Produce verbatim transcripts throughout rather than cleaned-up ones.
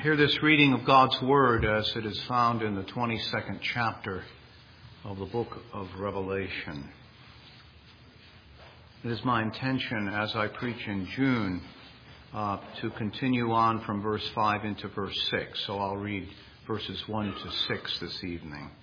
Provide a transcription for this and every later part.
Hear this reading of God's Word as it is found in the twenty-second chapter of the book of Revelation. It is my intention as I preach in June uh, to continue on from verse five into verse six. So I'll read verses one to six this evening.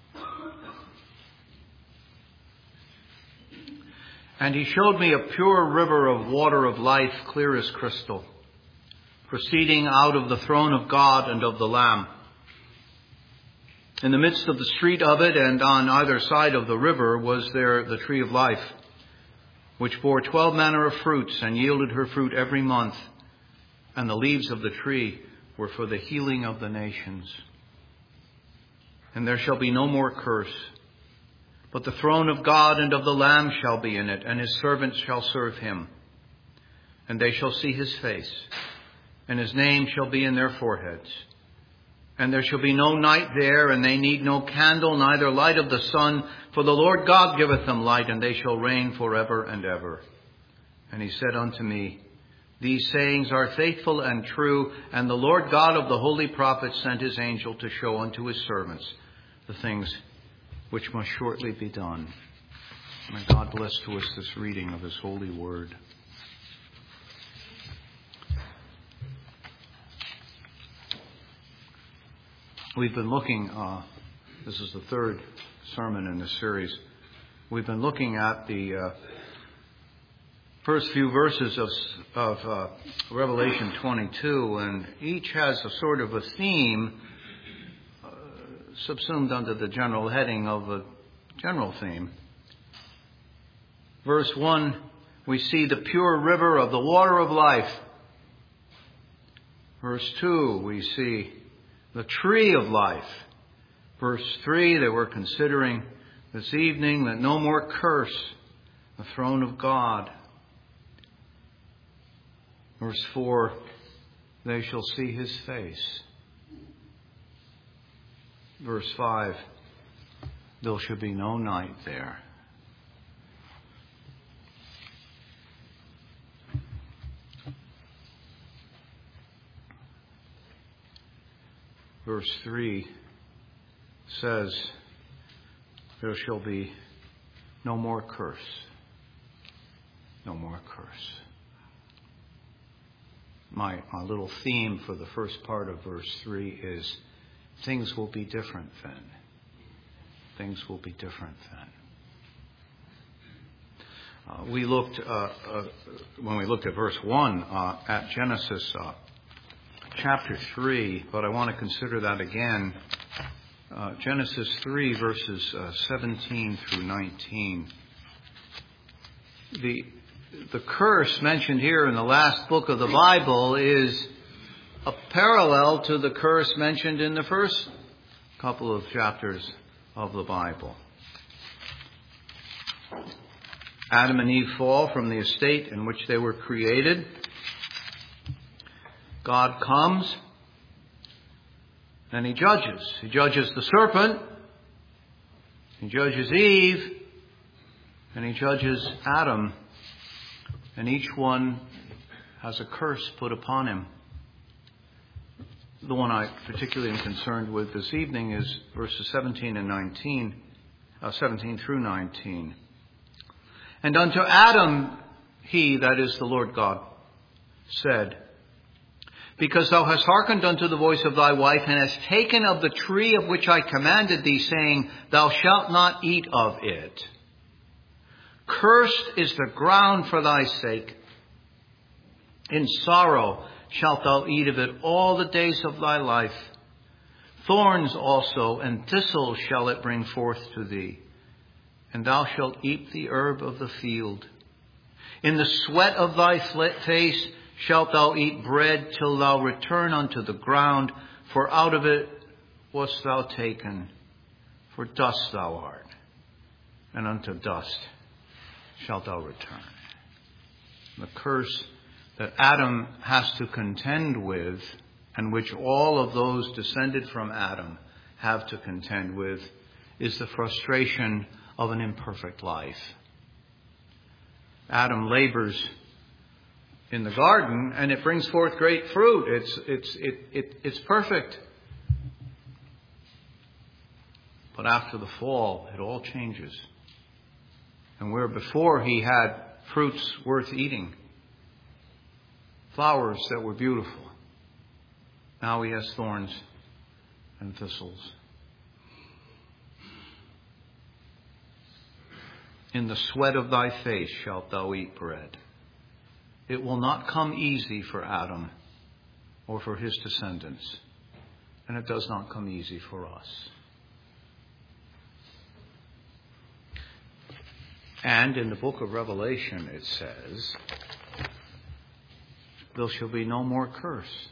And he showed me a pure river of water of life, clear as crystal, proceeding out of the throne of God and of the Lamb. In the midst of the street of it and on either side of the river was there the tree of life, which bore twelve manner of fruits and yielded her fruit every month. And the leaves of the tree were for the healing of the nations. And there shall be no more curse, but the throne of God and of the Lamb shall be in it, and his servants shall serve him. And they shall see his face, and his name shall be in their foreheads. And there shall be no night there, and they need no candle, neither light of the sun, for the Lord God giveth them light, and they shall reign forever and ever. And he said unto me, These sayings are faithful and true, and the Lord God of the holy prophets sent his angel to show unto his servants the things which must shortly be done. May God bless to us this reading of his holy word. We've been looking, uh, this is the third sermon in this series. We've been looking at the uh, first few verses of, of uh, Revelation twenty-two, and each has a sort of a theme uh, subsumed under the general heading of a general theme. Verse one, we see the pure river of the water of life. Verse two, we see the tree of life. Verse three, that we're considering this evening, that no more curse, the throne of God. Verse four, they shall see his face. Verse five, there shall be no night there. Verse three says, there shall be no more curse. No more curse. My, my little theme for the first part of verse three is, things will be different then. Things will be different then. Uh, we looked, uh, uh, when we looked at verse one, uh, at Genesis uh, chapter three, but I want to consider that again. Uh, Genesis three, verses uh, seventeen through nineteen. The, the curse mentioned here in the last book of the Bible is a parallel to the curse mentioned in the first couple of chapters of the Bible. Adam and Eve fall from the estate in which they were created. God comes and he judges. He judges the serpent, he judges Eve, and he judges Adam. And each one has a curse put upon him. The one I particularly am concerned with this evening is verses seventeen and nineteen, uh, seventeen through nineteen. And unto Adam he, that is the Lord God, said, Because thou hast hearkened unto the voice of thy wife, and hast taken of the tree of which I commanded thee, saying, Thou shalt not eat of it. Cursed is the ground for thy sake. In sorrow shalt thou eat of it all the days of thy life. Thorns also and thistles shall it bring forth to thee. And thou shalt eat the herb of the field. In the sweat of thy face shalt thou eat bread till thou return unto the ground, for out of it wast thou taken. For dust thou art, and unto dust shalt thou return. The curse that Adam has to contend with, and which all of those descended from Adam have to contend with, is the frustration of an imperfect life. Adam labors in the garden, and it brings forth great fruit. It's, it's, it, it, it's perfect. But after the fall, it all changes. And where before he had fruits worth eating, flowers that were beautiful, now he has thorns and thistles. In the sweat of thy face shalt thou eat bread. It will not come easy for Adam or for his descendants. And it does not come easy for us. And in the book of Revelation it says, there shall be no more curse.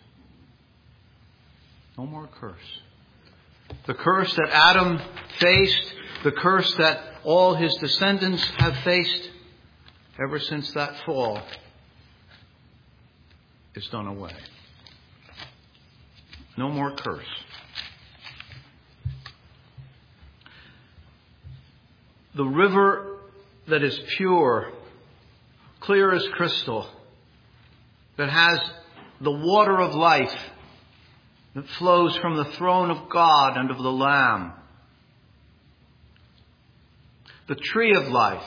No more curse. The curse that Adam faced, the curse that all his descendants have faced ever since that fall, is done away. No more curse. The river that is pure, clear as crystal, that has the water of life that flows from the throne of God and of the Lamb. The tree of life.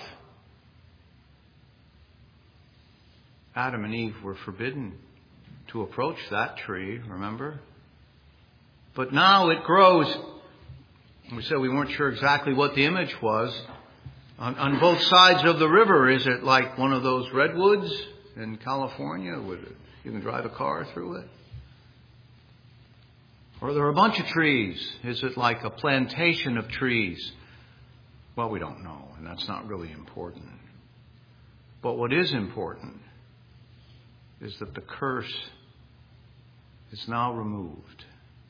Adam and Eve were forbidden to approach that tree, remember? But now it grows. We said we weren't sure exactly what the image was. On, on both sides of the river, is it like one of those redwoods in California where you can drive a car through it? Or are there a bunch of trees? Is it like a plantation of trees? Well, we don't know, and that's not really important. But what is important is that the curse is now removed.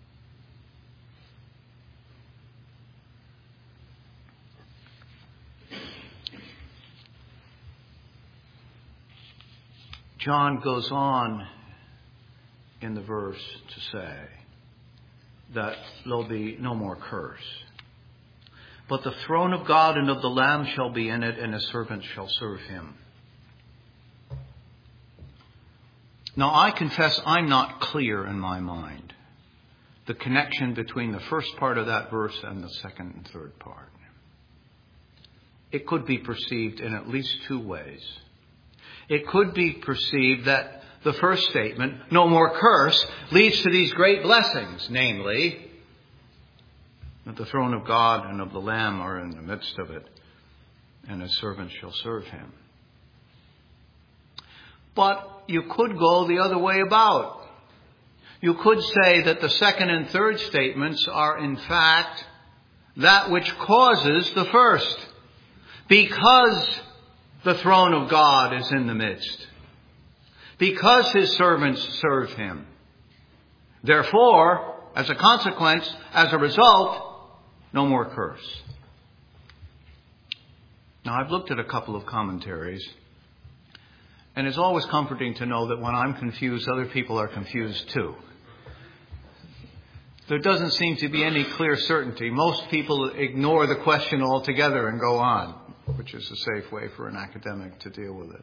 John goes on in the verse to say that there'll be no more curse. But the throne of God and of the Lamb shall be in it, and his servants shall serve him. Now, I confess I'm not clear in my mind the connection between the first part of that verse and the second and third part. It could be perceived in at least two ways. It could be perceived that the first statement, no more curse, leads to these great blessings, namely, that the throne of God and of the Lamb are in the midst of it, and his servants shall serve him. But you could go the other way about. You could say that the second and third statements are in fact that which causes the first. Because the throne of God is in the midst. Because his servants serve him. Therefore, as a consequence, as a result, no more curse. Now, I've looked at a couple of commentaries, and it's always comforting to know that when I'm confused, other people are confused too. There doesn't seem to be any clear certainty. Most people ignore the question altogether and go on, which is a safe way for an academic to deal with it.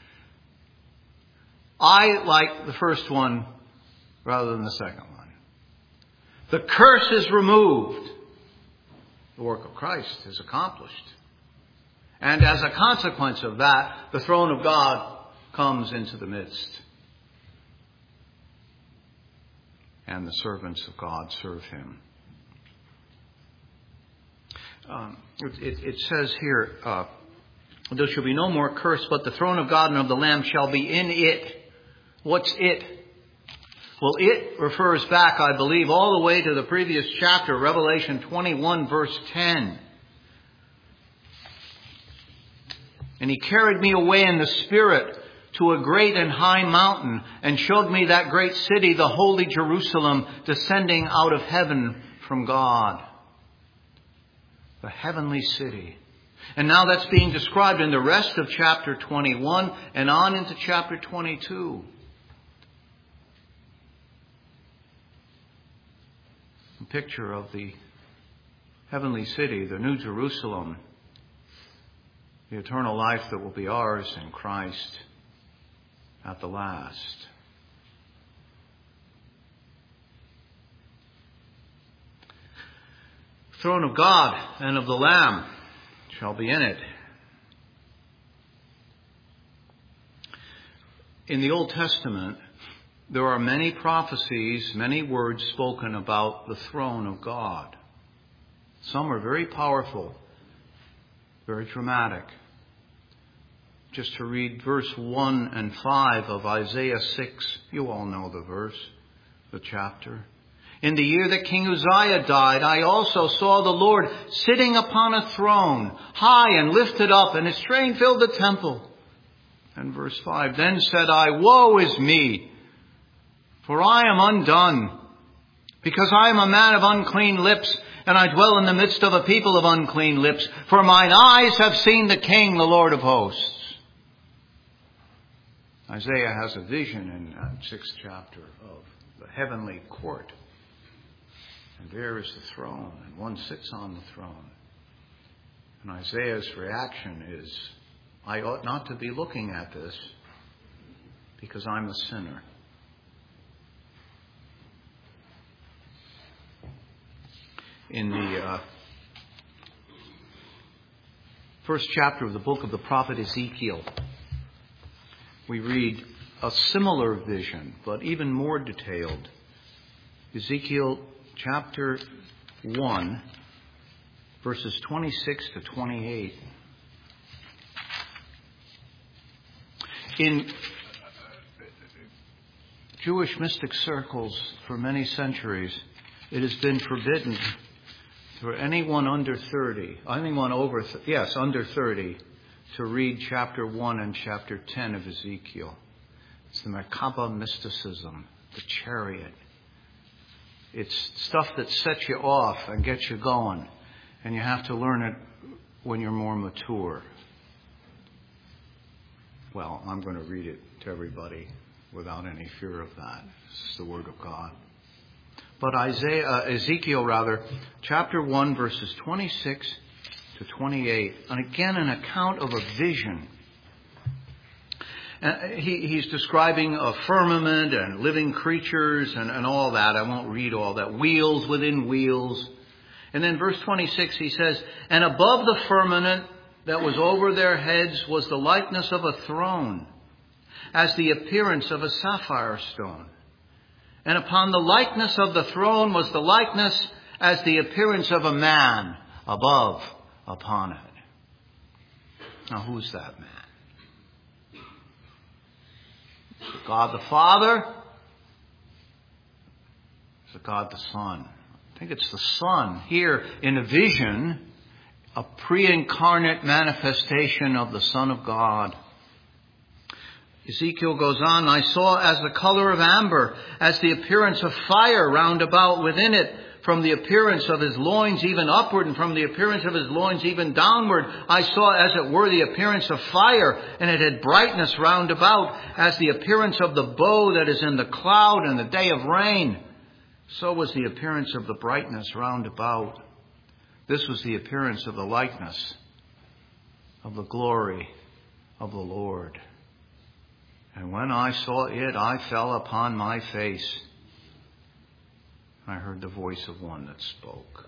I like the first one rather than the second one. The curse is removed. The work of Christ is accomplished. And as a consequence of that, the throne of God comes into the midst. And the servants of God serve him. Um, it, it, it says here, uh, there shall be no more curse, but the throne of God and of the Lamb shall be in it. What's it? Well, it refers back, I believe, all the way to the previous chapter, Revelation twenty-one, verse ten. And he carried me away in the Spirit to a great and high mountain, and showed me that great city, the holy Jerusalem, descending out of heaven from God. The heavenly city. And now that's being described in the rest of chapter twenty-one and on into chapter twenty-two. A picture of the heavenly city, the New Jerusalem, the eternal life that will be ours in Christ, at the last. The throne of God and of the Lamb shall be in it. In the Old Testament, there are many prophecies, many words spoken about the throne of God. Some are very powerful, very dramatic. Just to read verse one and five of Isaiah six, you all know the verse, the chapter. In the year that King Uzziah died, I also saw the Lord sitting upon a throne, high and lifted up, and his train filled the temple. And verse five, then said I, woe is me, for I am undone, because I am a man of unclean lips, and I dwell in the midst of a people of unclean lips. For mine eyes have seen the King, the Lord of hosts. Isaiah has a vision in the sixth chapter of the heavenly court. And there is the throne, and one sits on the throne. And Isaiah's reaction is, I ought not to be looking at this because I'm a sinner. In the uh, first chapter of the book of the prophet Ezekiel, we read a similar vision, but even more detailed. Ezekiel chapter one, verses twenty-six to twenty-eight. In Jewish mystic circles for many centuries, it has been forbidden for anyone under thirty, anyone over, yes, under thirty, to read chapter one and chapter ten of Ezekiel. It's the Merkabah mysticism, the chariot. It's stuff that sets you off and gets you going, and you have to learn it when you're more mature. Well, I'm going to read it to everybody without any fear of that. This is the Word of God. But Isaiah, uh, Ezekiel, rather, chapter one, verses twenty-six to twenty-eight, and again an account of a vision. Uh, he, he's describing a firmament and living creatures and, and all that. I won't read all that. Wheels within wheels. And then verse twenty-six, he says, and above the firmament that was over their heads was the likeness of a throne, as the appearance of a sapphire stone. And upon the likeness of the throne was the likeness as the appearance of a man above upon it. Now, who's that man? Is it God the Father? Is it God the Son? I think it's the Son here in a vision, a pre-incarnate manifestation of the Son of God. Ezekiel goes on, I saw as the color of amber, as the appearance of fire round about within it, from the appearance of his loins even upward, and from the appearance of his loins even downward. I saw as it were the appearance of fire, and it had brightness round about, as the appearance of the bow that is in the cloud in the day of rain. So was the appearance of the brightness round about. This was the appearance of the likeness of the glory of the Lord. And when I saw it, I fell upon my face. I heard the voice of one that spoke.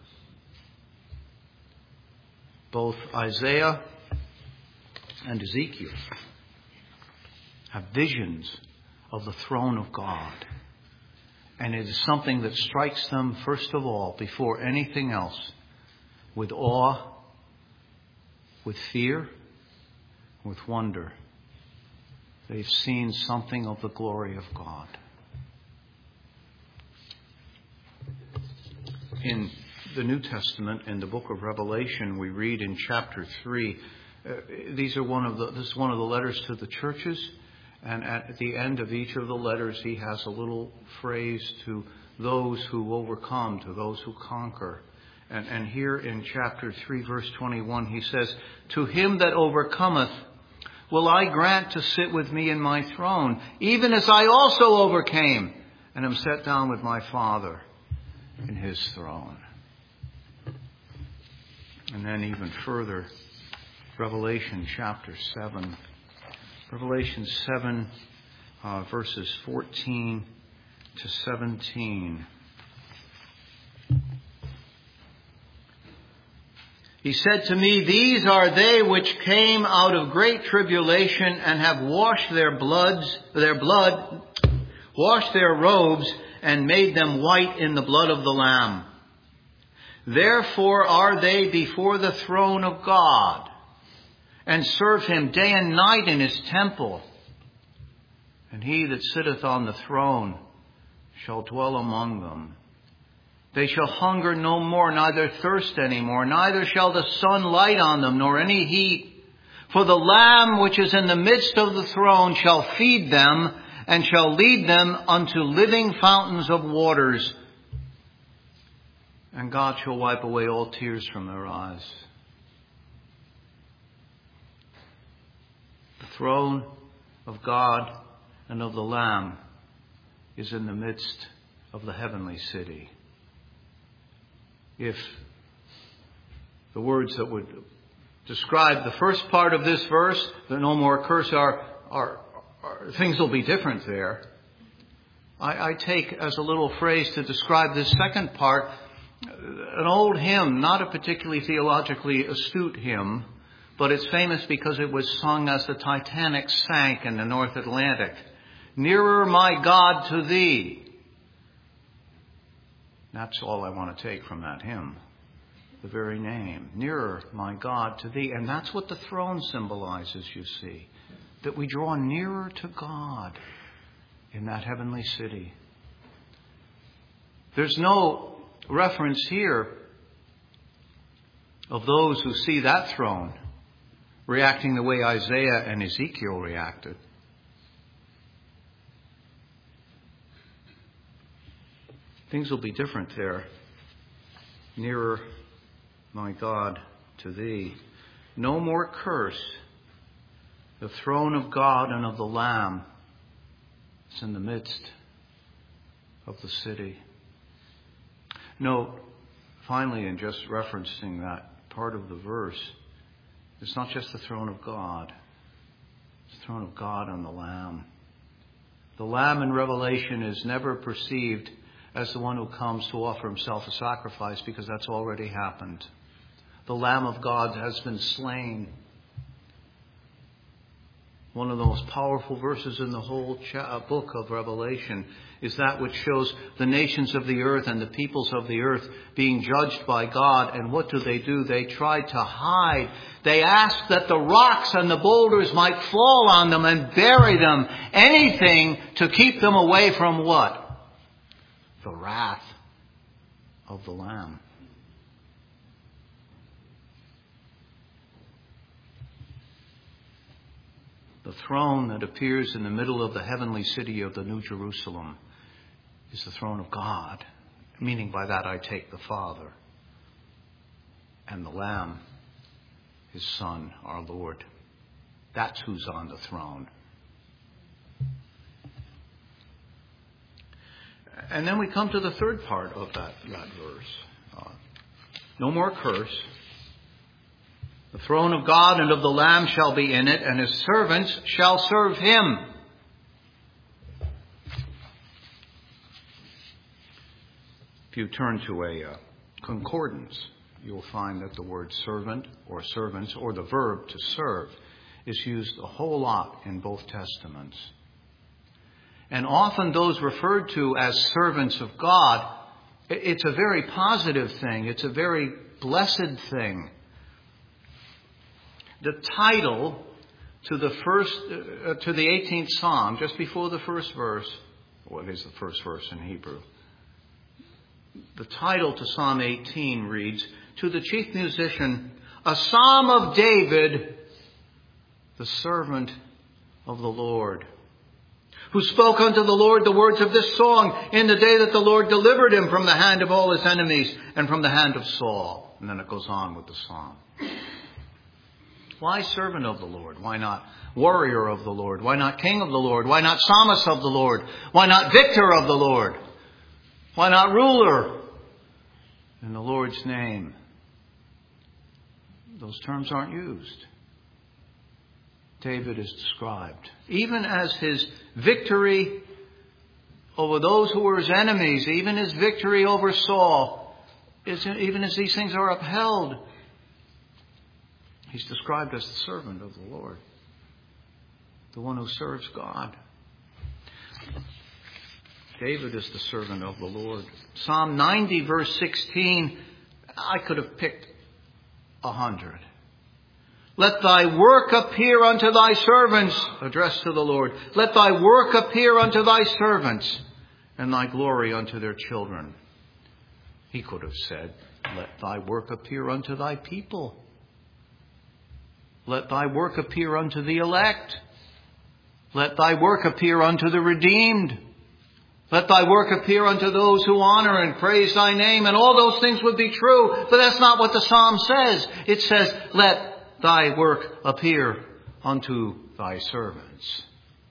Both Isaiah and Ezekiel have visions of the throne of God. And it is something that strikes them, first of all, before anything else, with awe, with fear, with wonder. They've seen something of the glory of God. In the New Testament, in the book of Revelation, we read in chapter three, uh, these are one of the, this is one of the letters to the churches, and at the end of each of the letters, he has a little phrase to those who overcome, to those who conquer. And, and here in chapter three, verse twenty-one, he says, to him that overcometh, will I grant to sit with me in my throne, even as I also overcame, and am set down with my Father in his throne. And then even further, Revelation chapter seven. Revelation seven, uh, verses fourteen to seventeen. He said to me, "These are they which came out of great tribulation and have washed their bloods, their blood, washed their robes and made them white in the blood of the Lamb. Therefore are they before the throne of God, and serve him day and night in his temple. And he that sitteth on the throne shall dwell among them. They shall hunger no more, neither thirst any more, neither shall the sun light on them, nor any heat. For the Lamb which is in the midst of the throne shall feed them, and shall lead them unto living fountains of waters. And God shall wipe away all tears from their eyes." The throne of God and of the Lamb is in the midst of the heavenly city. If the words that would describe the first part of this verse, the no more curse, are, are, are things will be different there. I, I take as a little phrase to describe this second part, an old hymn, not a particularly theologically astute hymn, but it's famous because it was sung as the Titanic sank in the North Atlantic. "Nearer, my God, to thee." That's all I want to take from that hymn. The very name. "Nearer, my God, to thee." And that's what the throne symbolizes, you see. That we draw nearer to God in that heavenly city. There's no reference here of those who see that throne reacting the way Isaiah and Ezekiel reacted. Things will be different there. "Nearer, my God, to thee." No more curse. The throne of God and of the Lamb is in the midst of the city. Note, finally, in just referencing that part of the verse, it's not just the throne of God. It's the throne of God and the Lamb. The Lamb in Revelation is never perceived as the one who comes to offer himself a sacrifice, because that's already happened. The Lamb of God has been slain. One of the most powerful verses in the whole book of Revelation is that which shows the nations of the earth and the peoples of the earth being judged by God. And what do they do? They try to hide. They ask that the rocks and the boulders might fall on them and bury them. Anything to keep them away from what? The wrath of the Lamb. The throne that appears in the middle of the heavenly city of the New Jerusalem is the throne of God, meaning by that I take the Father. And the Lamb, his Son, our Lord. That's who's on the throne. And then we come to the third part of that, that verse. Uh, no more curse. The throne of God and of the Lamb shall be in it, and his servants shall serve him. If you turn to a uh, concordance, you'll find that the word servant or servants or the verb to serve is used a whole lot in both Testaments. And often those referred to as servants of God, it's a very positive thing. It's a very blessed thing. The title to the first, uh, to the eighteenth Psalm, just before the first verse, what is the first verse in Hebrew? The title to Psalm eighteen reads, "To the chief musician, a psalm of David, the servant of the Lord, who spoke unto the Lord the words of this song in the day that the Lord delivered him from the hand of all his enemies and from the hand of Saul." And then it goes on with the psalm. Why servant of the Lord? Why not warrior of the Lord? Why not king of the Lord? Why not psalmist of the Lord? Why not victor of the Lord? Why not ruler in the Lord's name? Those terms aren't used. David is described. Even as his victory over those who were his enemies, even his victory over Saul, even as these things are upheld, he's described as the servant of the Lord, the one who serves God. David is the servant of the Lord. Psalm ninety, verse sixteen, I could have picked a hundred. Let thy work appear unto thy servants, addressed to the Lord. Let thy work appear unto thy servants, and thy glory unto their children. He could have said, let thy work appear unto thy people. Let thy work appear unto the elect. Let thy work appear unto the redeemed. Let thy work appear unto those who honor and praise thy name. And all those things would be true, but that's not what the psalm says. It says, let thy work appear unto thy servants.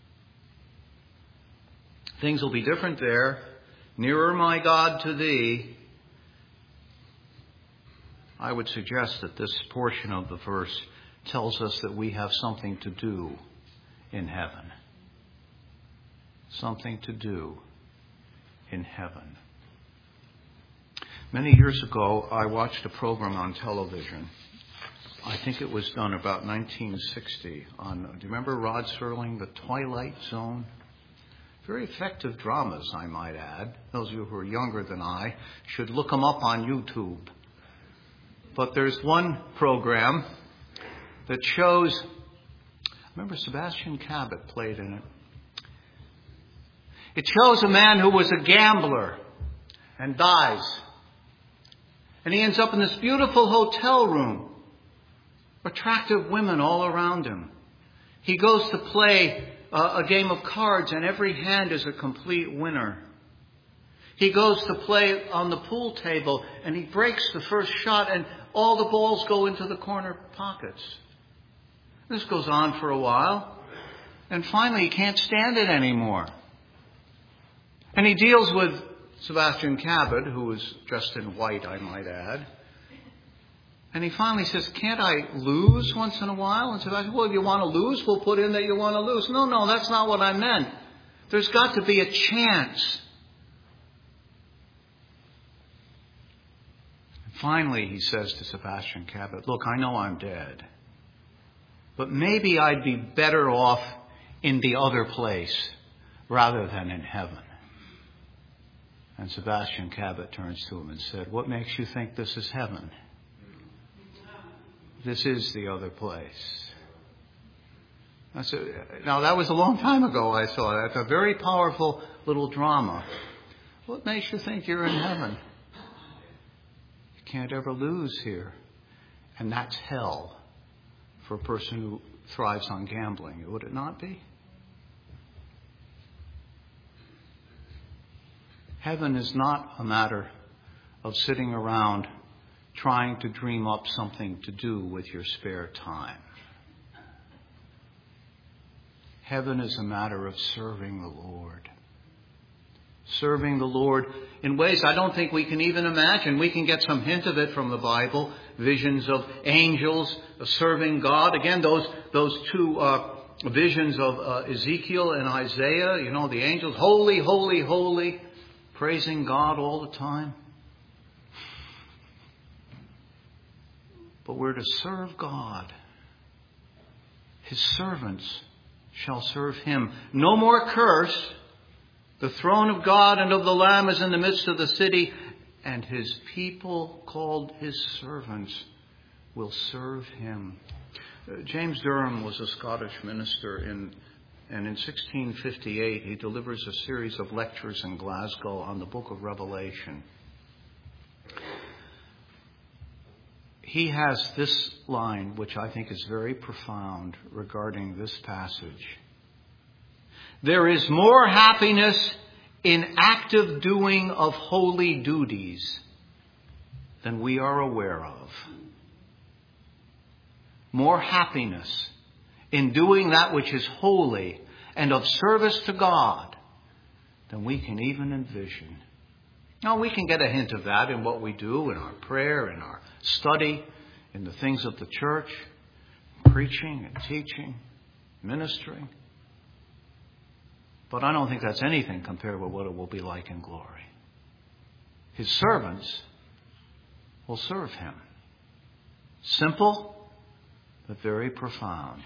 Things will be different there. Nearer, my God, to thee. I would suggest that this portion of the verse tells us that we have something to do in heaven. Something to do in heaven. Many years ago, I watched a program on television. I think it was done about nineteen sixty. On, do you remember Rod Serling, The Twilight Zone? Very effective dramas, I might add. Those of you who are younger than I should look them up on YouTube. But there's one program that shows, I remember Sebastian Cabot played in it. It shows a man who was a gambler and dies. And he ends up in this beautiful hotel room. Attractive women all around him. He goes to play uh, a game of cards, and every hand is a complete winner. He goes to play on the pool table, and he breaks the first shot, and all the balls go into the corner pockets. This goes on for a while, and finally he can't stand it anymore. And he deals with Sebastian Cabot, who is dressed in white, I might add. And he finally says, can't I lose once in a while? And Sebastian, well, if you want to lose, we'll put in that you want to lose. No, no, that's not what I meant. There's got to be a chance. And finally, he says to Sebastian Cabot, look, I know I'm dead, but maybe I'd be better off in the other place rather than in heaven. And Sebastian Cabot turns to him and said, what makes you think this is heaven? This is the other place. I said, now, that was a long time ago I saw that. It's a very powerful little drama. What makes you think you're in heaven? You can't ever lose here. And that's hell for a person who thrives on gambling. Would it not be? Heaven is not a matter of sitting around trying to dream up something to do with your spare time. Heaven is a matter of serving the Lord. Serving the Lord in ways I don't think we can even imagine. We can get some hint of it from the Bible. Visions of angels serving God. Again, those those two uh, visions of uh, Ezekiel and Isaiah. You know, the angels, holy, holy, holy, praising God all the time. But we're to serve God. His servants shall serve him. No more curse. The throne of God and of the Lamb is in the midst of the city, and his people, called his servants, will serve him. Uh, James Durham was a Scottish minister, in, and in sixteen fifty-eight he delivers a series of lectures in Glasgow on the book of Revelation. He has this line, which I think is very profound regarding this passage. There is more happiness in active doing of holy duties than we are aware of. More happiness in doing that which is holy and of service to God than we can even envision. Now, we can get a hint of that in what we do, in our prayer, in our study, in the things of the church, preaching and teaching. ministering. But I don't think that's anything compared with what it will be like in glory. His servants will serve him. Simple, but very profound.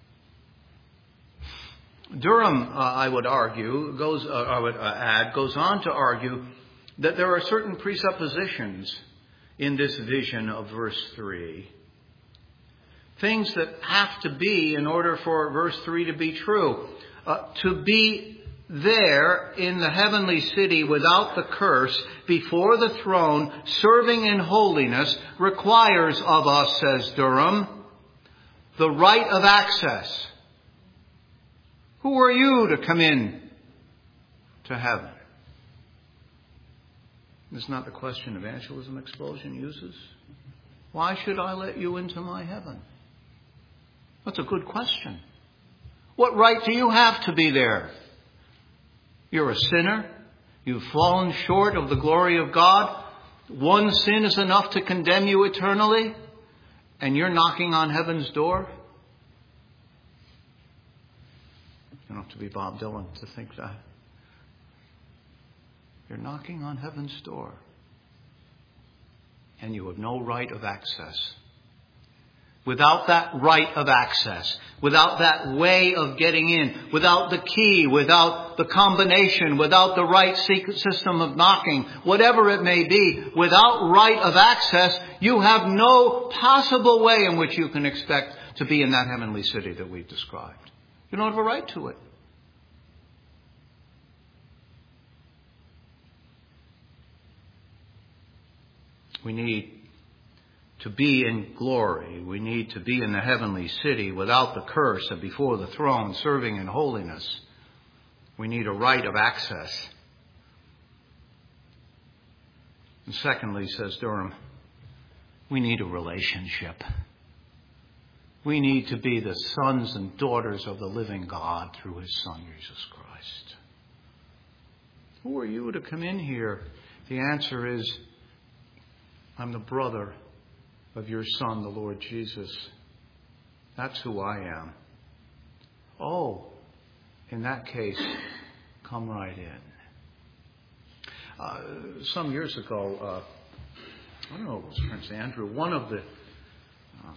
Durham, uh, I would argue, goes, uh, I would uh, add, goes on to argue that there are certain presuppositions in this vision of verse three. Things that have to be in order for verse three to be true. Uh, to be there in the heavenly city without the curse, before the throne, serving in holiness, requires of us, says Durham, the right of access. Who are you to come in to heaven? This is not the question Evangelism Explosion uses. Why should I let you into my heaven? That's a good question. What right do you have to be there? You're a sinner. You've fallen short of the glory of God. One sin is enough to condemn you eternally. And you're knocking on heaven's door. You don't have to be Bob Dylan to think that. You're knocking on heaven's door. And you have no right of access. Without that right of access, without that way of getting in, without the key, without the combination, without the right system of knocking, whatever it may be, without right of access, you have no possible way in which you can expect to be in that heavenly city that we've described. You don't have a right to it. We need to be in glory. We need to be in the heavenly city without the curse and before the throne, serving in holiness. We need a right of access. And secondly, says Durham, we need a relationship. We need to be the sons and daughters of the living God through his Son, Jesus Christ. Who are you to come in here? The answer is, I'm the brother of your Son, the Lord Jesus. That's who I am. Oh, in that case, come right in. Uh, some years ago, uh, I don't know if it was Prince Andrew, one of the uh,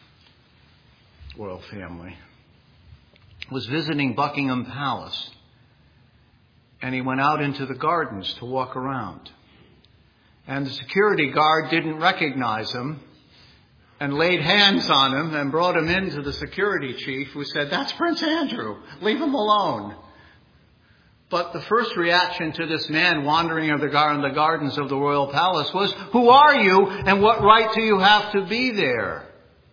royal family, was visiting Buckingham Palace. And he went out into the gardens to walk around. And the security guard didn't recognize him and laid hands on him and brought him in to the security chief, who said, "That's Prince Andrew. Leave him alone." But the first reaction to this man wandering in the gardens of the royal palace was, "Who are you and what right do you have to be there?"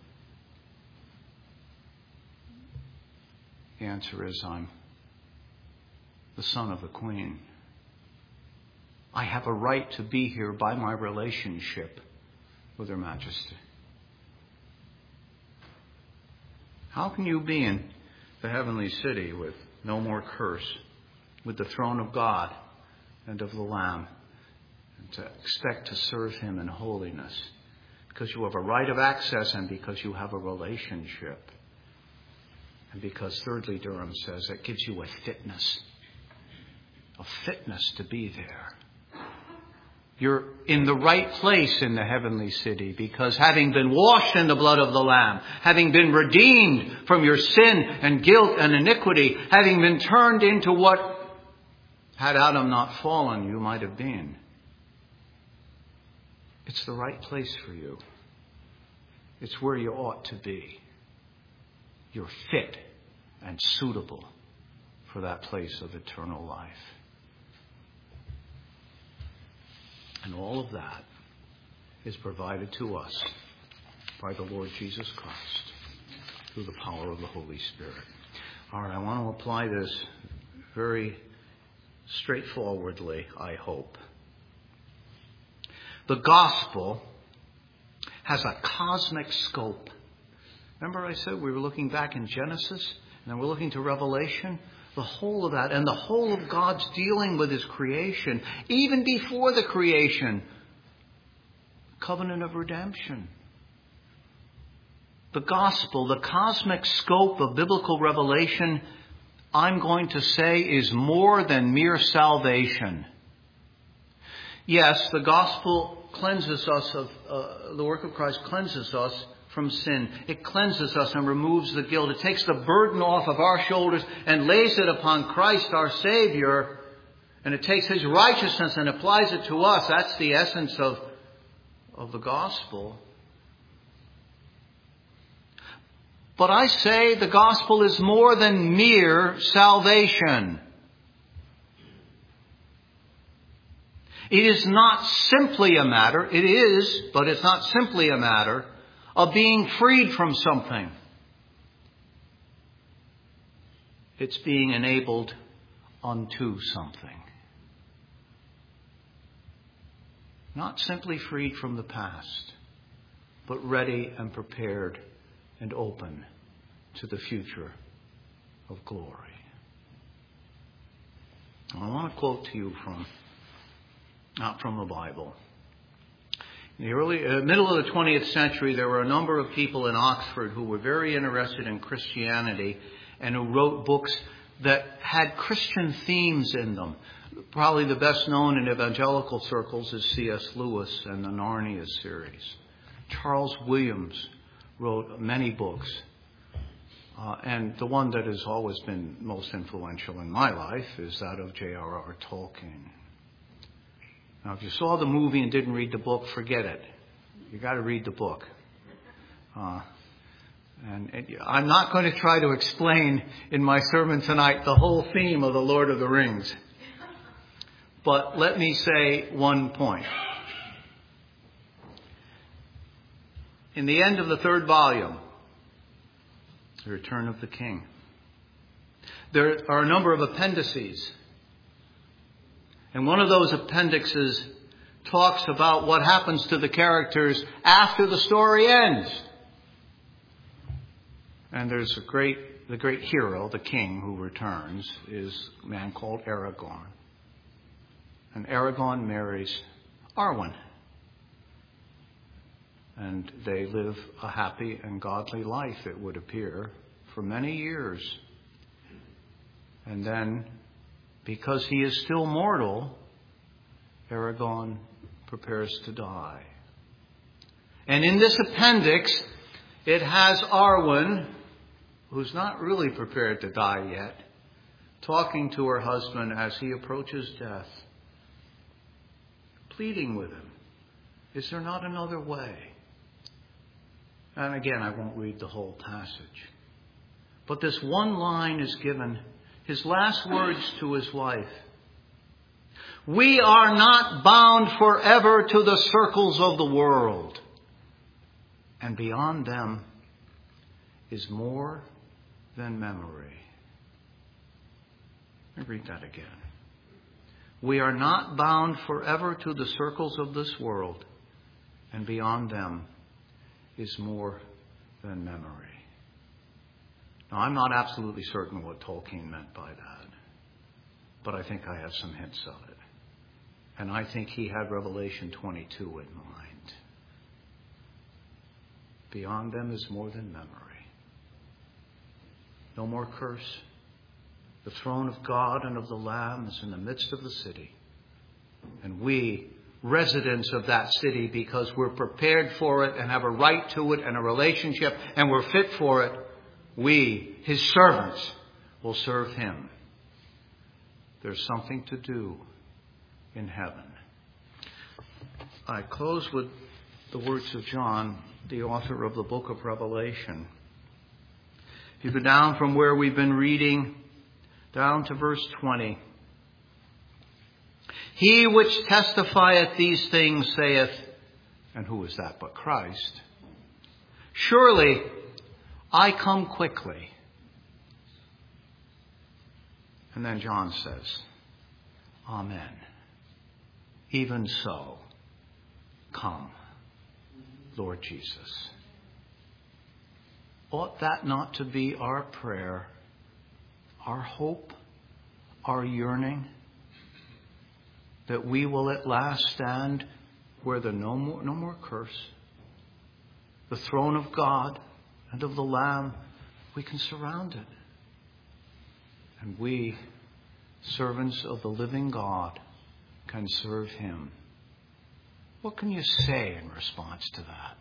The answer is, I'm the son of the Queen. I have a right to be here by my relationship with Her Majesty. How can you be in the heavenly city with no more curse, with the throne of God and of the Lamb, and to expect to serve him in holiness? Because you have a right of access and because you have a relationship. And because, thirdly, Durham says, it gives you a fitness, a fitness to be there. You're in the right place in the heavenly city because having been washed in the blood of the Lamb, having been redeemed from your sin and guilt and iniquity, having been turned into what, had Adam not fallen, you might have been. It's the right place for you. It's where you ought to be. You're fit and suitable for that place of eternal life. And all of that is provided to us by the Lord Jesus Christ through the power of the Holy Spirit. All right, I want to apply this very straightforwardly, I hope. The gospel has a cosmic scope. Remember I said we were looking back in Genesis and then we're looking to Revelation? The whole of that and the whole of God's dealing with his creation, even before the creation, covenant of redemption. The gospel, the cosmic scope of biblical revelation, I'm going to say, is more than mere salvation. Yes, the gospel cleanses us of, uh, the work of Christ cleanses us from sin. It cleanses us and removes the guilt. It takes the burden off of our shoulders and lays it upon Christ our Savior. And it takes His righteousness and applies it to us. That's the essence of, of the gospel. But I say the gospel is more than mere salvation. It is not simply a matter, it is, but it's not simply a matter of being freed from something. It's being enabled unto something. Not simply freed from the past, but ready and prepared and open to the future of glory. I want to quote to you from, not from the Bible. In the early, uh, middle of the twentieth century, there were a number of people in Oxford who were very interested in Christianity and who wrote books that had Christian themes in them. Probably the best known in evangelical circles is C S Lewis and the Narnia series. Charles Williams wrote many books. Uh, and the one that has always been most influential in my life is that of J R R Tolkien. Now, if you saw the movie and didn't read the book, forget it. You got to read the book. Uh, and, and I'm not going to try to explain in my sermon tonight the whole theme of The Lord of the Rings. But let me say one point. In the end of the third volume, The Return of the King, there are a number of appendices. And one of those appendixes talks about what happens to the characters after the story ends. And there's a great, the great hero, the king who returns, is a man called Aragorn. And Aragorn marries Arwen. And they live a happy and godly life, it would appear, for many years. And then, because he is still mortal, Aragorn prepares to die. And in this appendix, it has Arwen, who's not really prepared to die yet, talking to her husband as he approaches death, pleading with him, is there not another way? And again, I won't read the whole passage. But this one line is given, his last words to his wife. We are not bound forever to the circles of the world. And beyond them is more than memory. Let me read that again. We are not bound forever to the circles of this world. And beyond them is more than memory. Now, I'm not absolutely certain what Tolkien meant by that, but I think I have some hints of it. And I think he had Revelation twenty-two in mind. Beyond them is more than memory. No more curse. The throne of God and of the Lamb is in the midst of the city. And we, residents of that city, because we're prepared for it and have a right to it and a relationship and we're fit for it, we, his servants, will serve him. There's something to do in heaven. I close with the words of John, the author of the book of Revelation. If you go down from where we've been reading, down to verse twenty. He which testifieth these things saith, and who is that but Christ? Surely I come quickly. And then John says, Amen. Even so, come, Lord Jesus. Ought that not to be our prayer, our hope, our yearning? That we will at last stand where there no more, no more curse. The throne of God and of the Lamb, we can surround it. And we, servants of the living God, can serve him. What can you say in response to that?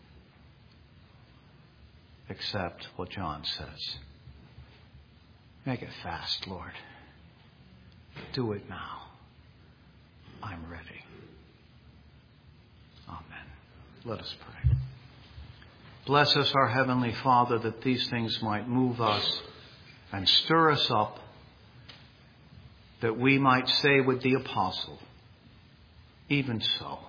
Except what John says. Make it fast, Lord. Do it now. I'm ready. Amen. Let us pray. Bless us, our Heavenly Father, that these things might move us and stir us up, that we might say with the apostle, even so,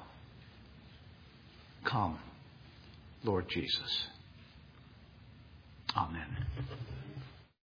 come, Lord Jesus. Amen.